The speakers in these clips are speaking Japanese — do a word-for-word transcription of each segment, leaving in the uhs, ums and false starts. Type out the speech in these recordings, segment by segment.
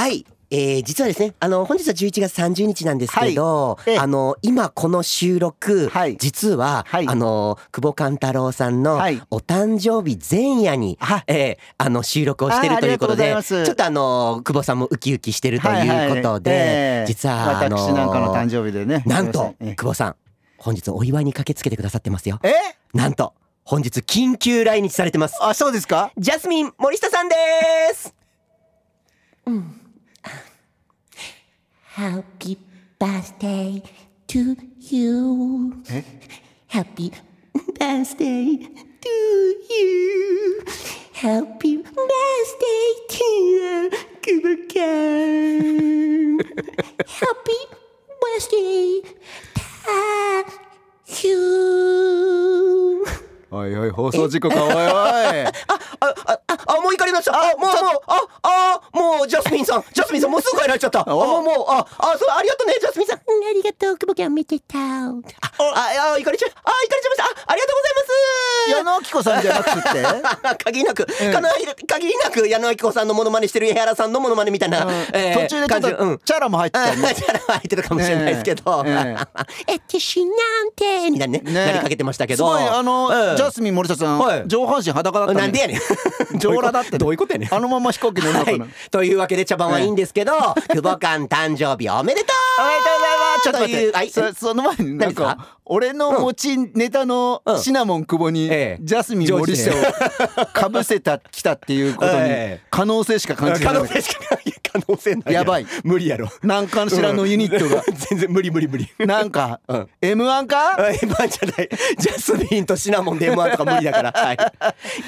はい、えー、実はですね、あの本日はじゅういちがつさんじゅうにちなんですけど、はい、あの今この収録、はい、実は、はい、あの久保勘太郎さんのお誕生日前夜に、はい、えー、あの収録をしているということで、ちょっとあの久保さんもウキウキしてるということで、はいはい、えー、実はあの私なんかの誕生日でね、 なんと久保さん本日お祝いに駆けつけてくださってますよ。 えなんと本日緊急来日されてます。 あ、そうですか。 ジャスミン森下さんです。うん。Happy birthday to you. え Happy birthday to you. Happy birthday to Kubo-kun. Happy birthday to you. おいおい、放送事故か。おいおいあ、あ、あ、あ、もう怒りました。あ、もうもう、あ、あ、もうジャスミンさん、ジャスミンさんもうすぐ帰られちゃった。あ、もうもう、あ、あ、そう、ありがとうね、ジャスミンさん。うん、ありがとう、久保ちゃん見てた。あ、あ、あ、怒りちゃう、あ、怒りちゃいました。あ、ありがとうございます。 矢野明子さんじゃなくて限りなく、うん、限りなく矢野明子さんのモノマネしてる江原さんのモノマネみたいな、うん、 えー、途中でちょっと、うん、チャラも入ってた、ね、 チャラも入ってるかもしれないですけど、えーえー、えてしなんてみたいなね、ね、なりかけてましたけど、 すごいあの、うん、ジャスミン森下さん、はい、上半身裸だったね。 なんでやねん上裸だって、ね、 どういうことやねん。 あのまま飛行機乗るのかな、 はい、というわけで茶番はいいんですけど、久保勘誕生日おめでとう。 おめでとうございます。ちょっと待って、 はい、 そ, その前になんか俺の持ちネタのシナモン久保にジャスミン森下をかぶせたきたっていうことに可能性しか感じない。 可能性しか可能性ない。 やばい、 無理やろ。 なんかしらのユニットが、 うん、全然無理無理無理。 なんか、うん、エムワン かエムワン じゃない。ジャスミンとシナモンで エムワン とか無理だから、はい、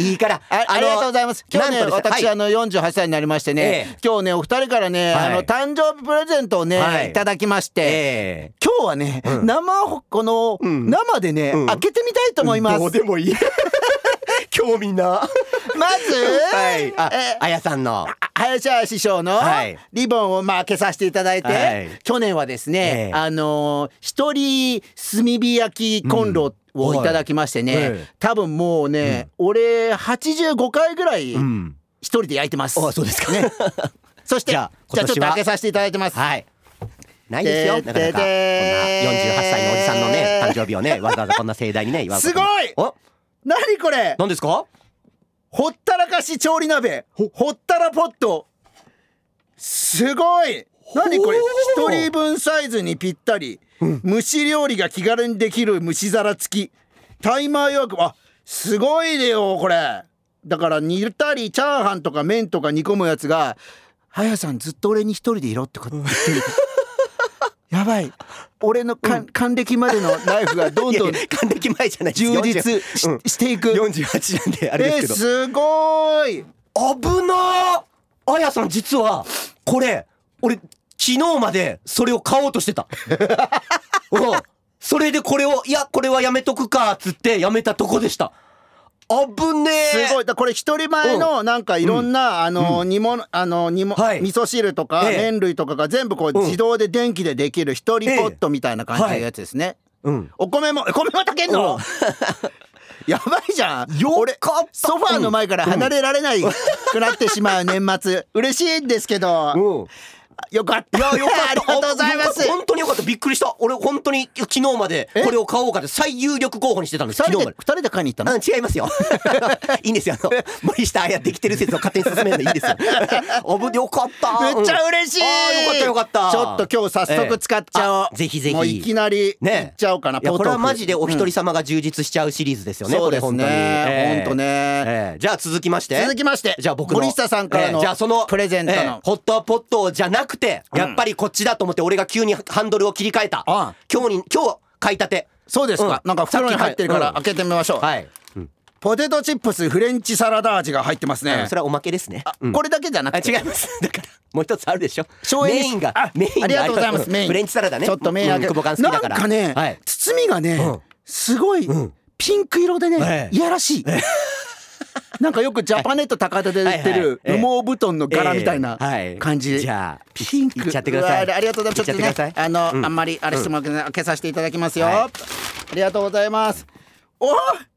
いいからあ, ありがとうございます。今日ね、私、はい、あのよんじゅうはっさいになりましてね、えー、今日ねお二人からね、はい、あの誕生日プレゼントをね、はい、いただきまして、えー、今日はね、うん、生この、うん、生でね、うん、開けてみたいと思います。 どうでもいい興味な。 まず、 はい、あ、えあやさんの林家師匠のリボンをまあ開けさせていただいて、はい、去年はですね、えー、あのー、一人炭火焼きコンロをいただきましてね、うん、はい、多分もうね、うん、俺はちじゅうごかいぐらい一人で焼いてます、 うん、あ、そうですかねそしてじゃあ、じゃあちょっと開けさせていただいてます。 はい、ないですよ、なかなかこんなよんじゅうはっさいのおじさんのね誕生日をねわざわざこんな盛大にね祝うこと。 すごい。お、何これ。 何ですか。 ほったらかし調理鍋、ほ, ほったらポット。すごい。何これ。一人分サイズにぴったり、うん、蒸し料理が気軽にできる蒸し皿付き、タイマー予約。あ、すごいでよこれ。だから煮たりチャーハンとか麺とか煮込むやつが、はやさんずっと俺に一人でいろってこと言ってるやばい、俺のか、うん、還暦までのライフがどんどん還暦前じゃない充実 し,、うん、していく。 よんじゅうはちなんであれですけど、 えー、すごい。 危なー。あやさん実はこれ俺昨日までそれを買おうとしてたうん、それでこれをいやこれはやめとくかっつってやめたとこでした。危ねえ。 すごい。だこれ一人前のなんかいろんな、うん、あの煮物、あの煮物、はい、味噌汁とか、ええ、麺類とかが全部こう自動で電気でできる一人ポットみたいな感じのやつですね、ええ、はい、うん、お米も米も炊けんの、うん、やばいじゃん。 よ俺かった。 ソファーの前から離れられないくなってしまう年末嬉しいんですけど、うん、よかった。いやよかったありがとうございます。 本当によかった。びっくりした。俺本当に昨日までこれを買おうかって最有力候補にしてたんです。 昨日までふたりで買いに行ったの。 うん、違いますよいいんですよ。あの森下彩できてる説を勝手に進めるのいいんですよおぶよかった。 めっちゃ嬉しい、うん、 あよかったよかった。 ちょっと今日早速使っちゃおう、 ええ、ぜひぜひ。 もういきなりいっちゃおうかな、 ね、いやこれはマジでお一人様が充実しちゃうシリーズですよね、うん、 そうですね、 えー、 ほんとね、 えー、じゃあ続きまして続きましてじゃあ僕の森下さんからの、えー、じゃあそのプレゼントの、えー、 ホットポットじゃなくて、うん、やっぱりこっちだと思って俺が急にハンドルを切り替えた。ああ今日に今日買いたて。 そうですか、うん、なんか袋に入ってるから開けてみましょう、うん、はい、うん、ポテトチップスフレンチサラダ味が入ってますね、 うん、それはおまけですね、 うん、これだけじゃなくて違いますだからもう一つあるでしょ省エネメインがメインがありがとうございます。メインフレンチサラダね。 ちょっとメインあげ、うん、なんかね、はい、包みがね、うん、すごい、うん、ピンク色でね、ええ、いやらしい、ええなんかよくジャパネット高田で売ってる羽毛布団の柄みたいな感じ、 えーはい、じゃあピンクいっちゃってください。 ありがとうございます。ちょっとねあの、うん、あんまりあれしてもらって開けさせていただきますよ、はい、ありがとうございます。お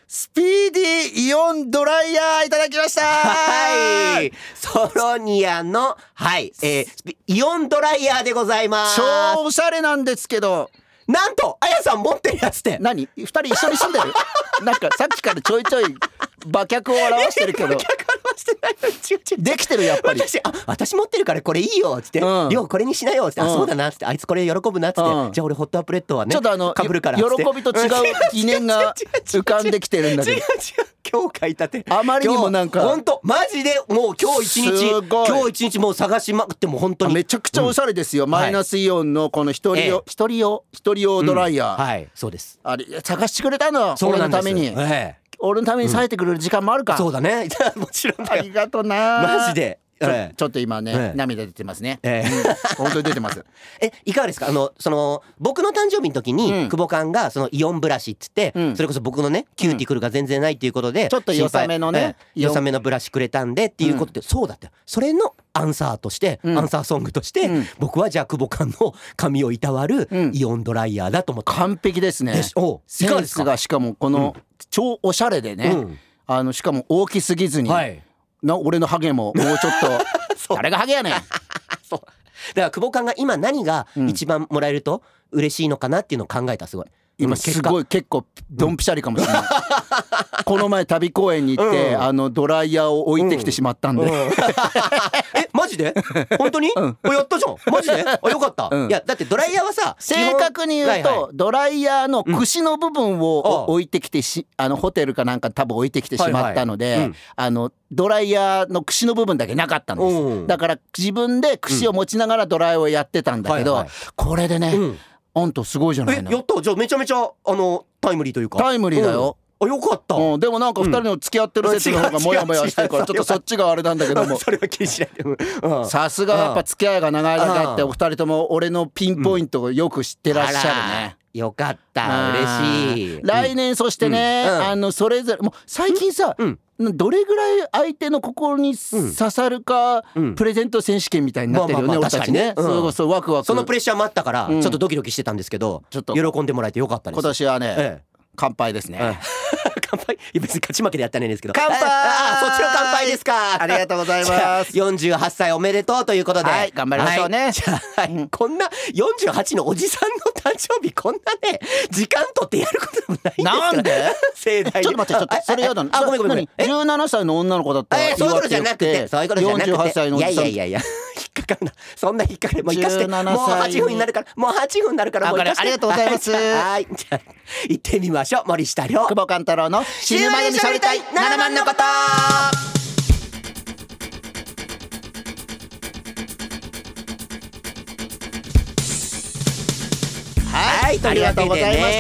スピーディーイオンドライヤーいただきました。 はい、ソロニアのはい、えー、イオンドライヤーでございます。 超おしゃれなんですけど、 なんとあやさん持ってるやつって何？二人一緒に住んでる？なんかさっきからちょいちょい馬脚を表してるけど、馬脚表してないの。違う違う、できてるやっぱり。 私あ私持ってるからこれいいよっつって、うん、りょうこれにしなよっつって、うん、あそうだなっつって、あいつこれ喜ぶなっつって、うん、じゃあ俺ホットアップレットはねちょっとあの被るからっつって、 喜びと違う疑念が浮かんできてるんだけど、違う違う今日書いたてあまりにもなんか本当マジでもう今日一日今日一日もう探しまくっても本当にめちゃくちゃおしゃれですよ、うん、マイナスイオンのこの一人用、ええ、一人用一人用ドライヤー、 うん、はいそうです。 あれ探してくれたの俺のために、ええ、俺のために割いてくれる時間もあるか、 うん、そうだねもちろんありがとうなマジでち ょ, ちょっと今ね、ええ、涙出てますね、ええ、本当に出てますえいかがですか？あのその僕の誕生日の時に、うん、久保勘がそのイオンブラシっつって、うん、それこそ僕のねキューティクルが全然ないっていうことで、うん、 ちょっと良さめのね、 ええ、良さめのブラシくれたんでっていうことで、うん、そうだってそれのアンサーとして、うん、アンサーソングとして、うん、僕はじゃあ久保勘の髪をいたわるイオンドライヤーだと思って、 完璧ですね。でおセンスがしかもこの、うん、超おしゃれでね、うん、あのしかも大きすぎずに、はい、な俺のハゲももうちょっと誰がハゲやねんそうだから久保勘が今何が一番もらえると嬉しいのかなっていうのを考えた。すごい今すごい結構ドンピシャリかもしれない、うん、この前旅公園に行って、うん、あのドライヤーを置いてきてしまったんで、うんうん、 えマジで本当に、うん、やったじゃんマジであよかった、うん、いやだってドライヤーはさ正確に言うと、はいはい、ドライヤーの串の部分を、うん、置いてきてしあのホテルかなんか多分置いてきてしまったので、はいはいうん、あのドライヤーの串の部分だけなかったんです、うん、だから自分で串を持ちながらドライをやってたんだけど、うんはいはい、これでね、うんあんたすごいじゃないの。 えやったじゃあめちゃめちゃあのタイムリーというかタイムリーだよ、 うん、あよかった、 うん、でもなんかふたりの付き合ってる説の方がモヤモヤしてるからちょっとそっちがあれなんだけどもそれは気にしないでさすがやっぱ付き合いが長いだけあってお二人とも俺のピンポイントをよく知ってらっしゃるね、 うん、よかった嬉しい。 来年そしてね、うんうん、あのそれぞれもう最近さ、うんどれぐらい相手の心に刺さるか、うん、プレゼント選手権みたいになってるよね、俺たちね、うん、そうそうワクワクそのプレッシャーもあったから、うん、ちょっとドキドキしてたんですけどちょっと喜んでもらえてよかったです。 今年はね、ええ、乾杯ですね、ええ乾杯いや別に勝ち負けでやったねんですけど乾杯あそっちの乾杯ですかありがとうございますよんじゅうはっさいおめでとうということで、 はい頑張りましょうね、はい、 じゃあ、はいうん、こんなよんじゅうはちのおじさんの誕生日こんなね時間取ってやることもないんですからなんで盛大にちょっと待ってちょっとそれやだなあごめんごめんごめんじゅうななさいの女の子だったらえそういうことじゃなくてそういうことじゃなくてよんじゅうはっさいのおじさんいやいやいやいや引っかかるなそんな引っかかるもう生かしてもうはちふんになるからもうはちふんになるからもう生かしてありがとうございますはいじゃあ行ってみましょう森下亮久保勘太郎の死ぬまでにしゃべりたいななまんのことはいありがとうございました。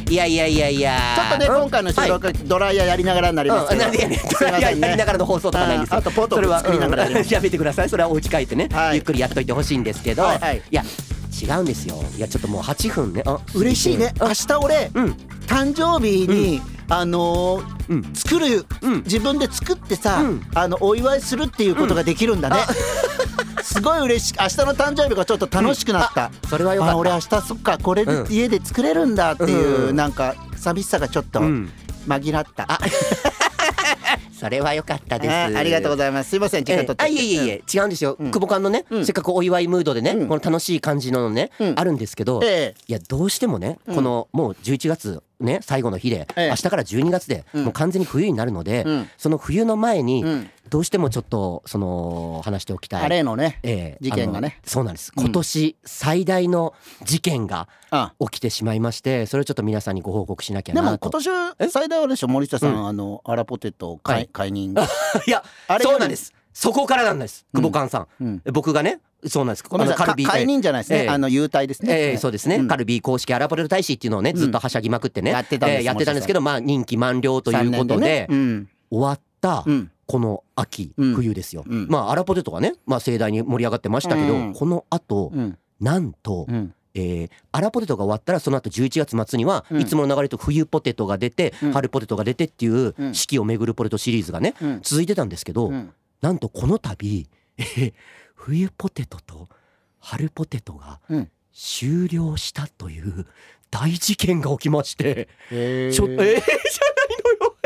いやいやいやいやちょっとね、うん、今回の収録、はい、ドライヤーやりながらになりますけど、うん、なんでやねんドライヤーやりながらの放送とかないんですよ。 あとポトフ作りながらやります、 うん、やめてくださいそれはお家帰ってね、はい、ゆっくりやっといてほしいんですけど、はいはい、いや違うんですよ。いやちょっともうはちふんねあ嬉しいね、うん、明日俺、うん、誕生日に、うん、あのーうん、作る、うん、自分で作ってさ、うん、あのお祝いするっていうことができるんだね、うん、すごい嬉しい。明日の誕生日がちょっと楽しくなった、うん、 それはよかった。 俺明日そっかこれで家で作れるんだっていう、うん、なんか寂しさがちょっと紛らった、うんそれは良かったです。 あ, ありがとうございます。すいません時間取って、 えー、あいえいえいえ、うん、違うんですよ、うん、久保勘のね、うん、せっかくお祝いムードでね、うん、この楽しい感じのね、うん、あるんですけど、えー、いやどうしてもね、うん、このもうじゅういちがつね最後の日で、えー、明日からじゅうにがつで、うん、もう完全に冬になるので、うん、その冬の前に、うんどうしてもちょっとその話しておきたいあれのね、えー、事件がねそうなんです、今年最大の事件が起きてしまいまして、それをちょっと皆さんにご報告しなきゃなと。 でも今年最大はでしょ森下さん、うん、あのアラポテト解、はい、解任いやあれそうなんです。そこからなんです、久保勘さん、うん、僕がねそうなんです。 ごめんなさい、カルビー解任じゃないですね、えー、あの優待ですね、 えー、そうですね、うん、カルビー公式アラポテト大使っていうのをねずっとはしゃぎまくってね、うん、やってたんです、えー、やってたんですけど、まあ任期満了ということで、ねうん、終わった、うんこの秋、うん、冬ですよ、うん、まあアラポテトがね、まあ、盛大に盛り上がってましたけど、うん、このあと、うん、なんと、うんえー、アラポテトが終わったらその後じゅういちがつ末には、うん、いつもの流れと冬ポテトが出て、うん、春ポテトが出てっていう四季を巡るポテトシリーズがね、うん、続いてたんですけど、うん、なんとこの度、えー、冬ポテトと春ポテトが終了したという大事件が起きまして、 えー、 ちょえー、じゃないのよ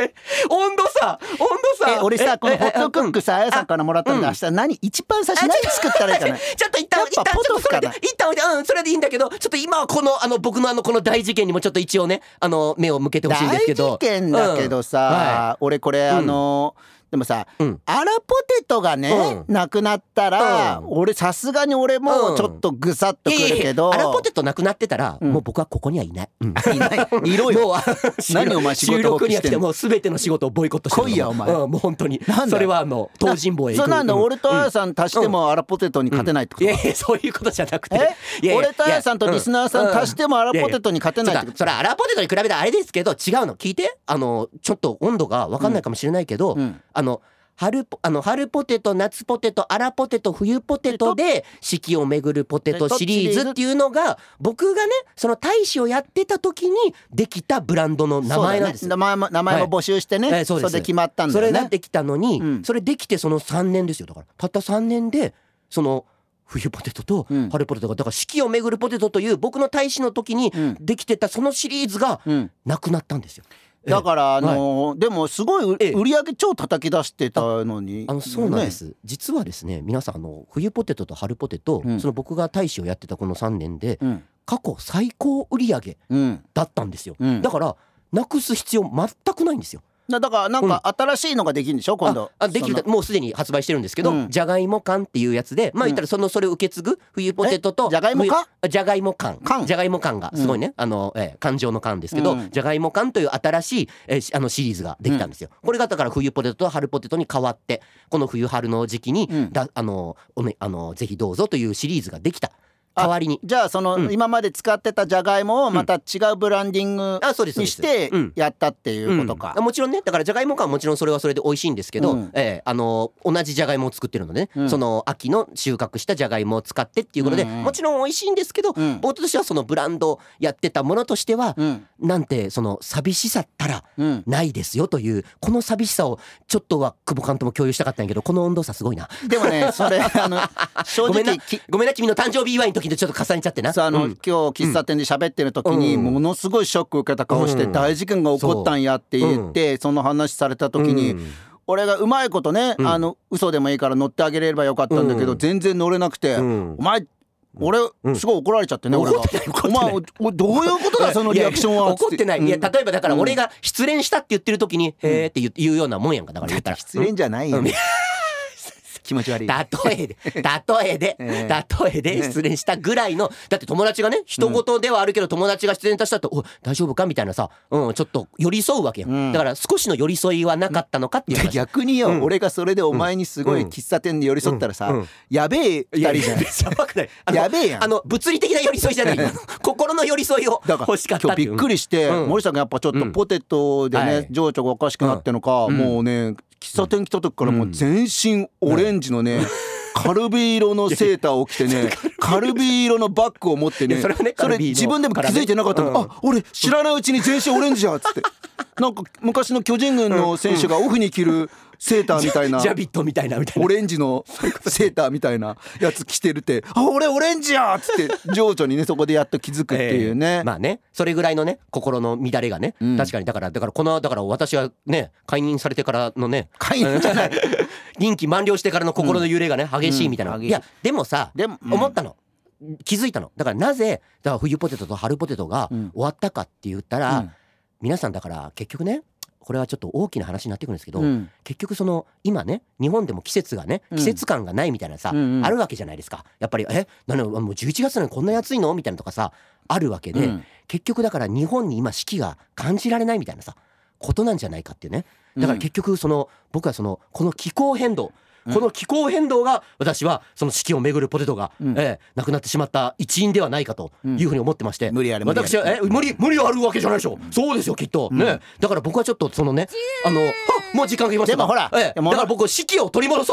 温度差温度差え俺さこのホットクックさあやさんからもらったんで、明日何一番最初何作ったらいいかな。 ちょっと一旦一旦ポトフかな。 一旦うんそれでいいんだけど、ちょっと今はこのあの僕のあのこの大事件にもちょっと一応ねあの目を向けてほしいんですけど。 大事件だけどさ、うんはい、俺これあのーでもさ、うん、アラポテトがね、うん、なくなったら、うん、俺さすがに俺もちょっとぐさっとくるけど、 うん、いやいやアラポテトなくなってたら、うん、もう僕はここにはいない、うん、いないいろよ何お前仕事収録には来てもう全ての仕事をボイコットしてる。 来いやお前、 うん、もう本当にそれはあの東尋坊へ行く。 そうなんだ、うん、俺とあやさん足してもアラポテトに勝てないってこと、 うんうん、いやいやそういうことじゃなくて、 いやいや俺とあやさんとリスナーさん足してもアラポテトに勝てないってこと。 それはアラポテトに比べたらあれですけど違うの聞いて、あのちょっと温度が分かんないかもしれないけど、うんうん、あの春, あの春ポテト夏ポテトアラポテト冬ポテトで四季を巡るポテトシリーズっていうのが僕がねその大使をやってた時にできたブランドの名前なんですよ、 ね、名前も名前も募集してね、はい、それで決まったんだよね。 それができたのに、うん、それできてそのさんねんですよ。だからたったさんねんでその冬ポテトと春ポテトがだから四季を巡るポテトという僕の大使の時にできてたそのシリーズがなくなったんですよ。 だからあのーはい、でもすごい売り上げ超叩き出してたのに、 あのそうなんです、ね、実はですね皆さんあの冬ポテトと春ポテト、うん、その僕が大使をやってたこのさんねんで、うん、過去最高売り上げだったんですよ、うん、だからなくす必要全くないんですよ。 だからなんか新しいのができるんでしょ、うん、今度。 ああできる、もうすでに発売してるんですけど、うん、じゃがいも缶っていうやつでまあ言ったらそのそれを受け継ぐ冬ポテトとじゃがいも缶じゃがいも缶じゃがいも缶がすごいね、うん、あの、えー、缶状の缶ですけど、うん、じゃがいも缶という新しい、えー、あのシリーズができたんですよ、うん、これがだから冬ポテトと春ポテトに変わってこの冬春の時期に、うん、だあのお、ね、あのぜひどうぞというシリーズができた代わりに。 じゃあその、うん、今まで使ってたじゃがいもをまた違うブランディングにしてやったっていうことか、 うんうん、もちろんねだからじゃがいも感はもちろんそれはそれで美味しいんですけど、うんえー、あの同じじゃがいもを作ってるのでね、うん、その秋の収穫したじゃがいもを使ってっていうことで、うんうん、もちろん美味しいんですけど、うん、僕としてはそのブランドやってたものとしては、うん、なんてその寂しさったらないですよという、うん、この寂しさをちょっとは久保監督も共有したかったんやけどこの温度差すごいな。 でもねそれあの正直ごめんなごめんな君の誕生日祝いの時にちょっと重ねちゃってあの、うん、今日喫茶店で喋ってる時にものすごいショック受けた顔して大事件が起こったんやって言って、うん、その話された時に、うん、俺がうまいことね、うん、あの嘘でもいいから乗ってあげれればよかったんだけど、うん、全然乗れなくて、うん、お前俺すごい怒られちゃってね、うん、俺がお前どういうことだそのリアクションは。 怒ってない、うん、いや例えばだから俺が失恋したって言ってる時に、うん、へーって言うようなもんやんか。だから言ったら失恋じゃないよ、うん気持ち悪い。 例えで例えで、えー、例えで失恋したぐらいのだって友達がね人事ではあるけど友達が失恋したと、うん、お大丈夫かみたいなさ、うん、ちょっと寄り添うわけよ、うん、だから少しの寄り添いはなかったのかっていう話。 逆によ、うん、俺がそれでお前にすごい喫茶店で寄り添ったらさ、うんうん、やべえ二人じゃないやべえやん。 あの物理的な寄り添いじゃない心の寄り添いを欲しかったっていう。 今日びっくりして、うん、森さんがやっぱちょっとポテトでね、うん、情緒がおかしくなってのか、うん、もうね喫茶店来た時からもう全身オレンジのね、うんカルビ色のセーターを着てねカルビ色のバッグを持ってね、それ、ね、それ自分でも気づいてなかったの、うん、あ俺知らないうちに全身オレンジやっつってなんか昔の巨人軍の選手がオフに着るセーターみたいなジャビットみたいなみたいなオレンジのセーターみたいなやつ着てるってあ俺オレンジやっつって情緒にねそこでやっと気づくっていうね、 えー、まあねそれぐらいのね心の乱れがね、うん、確かにだからだからこのだから私はね解任されてからのね解任じゃない任期満了してからの心の揺れがね、うん、激しいみたいな、うん、いやでもさでも、うん、思ったの気づいたのだからなぜだから冬ポテトと春ポテトが終わったかって言ったら、うん、皆さんだから結局ねこれはちょっと大きな話になってくるんですけど、うん、結局その今ね日本でも季節がね季節感がないみたいなさ、うん、あるわけじゃないですか。やっぱりえ何もうじゅういちがつなのにこんな暑いのみたいなとかさあるわけで、うん、結局だから日本に今四季が感じられないみたいなさことなんじゃないかっていうね。だから結局その僕はそのこの気候変動この気候変動が私はその四季をめぐるポテトが、うんえー、なくなってしまった一因ではないかというふうに思ってまして、 うん、無理ある無理ある私はえ無理無理あるわけじゃないでしょ、うん、そうですよきっと、うん、ねだから僕はちょっとそのねあのもう時間が来ましたでもほら、 えー、だから僕四季を取り戻そうと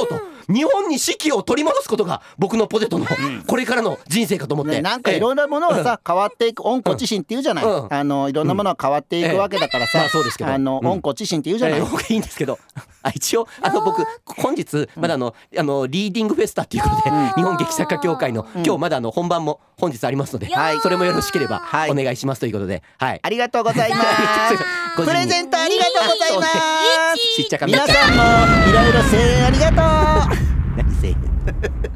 日本に四季を取り戻すことが僕のポテトのこれからの人生かと思って、 ね、なんかいろんなものはさ、変わっていく、温故知新って言うじゃない、うん、あのいろんなものは変わっていくわけだからさ、 まあそうですけど、 あの温故知新って言うじゃない、 えー、いいんですけどあ一応あの僕本日まだあの、あのリーディングフェスタっていうことで、うん、日本劇作家協会の、うん、今日まだあの本番も本日ありますので、はい、それもよろしければお願いしますということで、はい、 ありがとうございますプレゼントありがとうございます、 ちっちゃかめ皆さんもいろいろ声援ありがとう何声援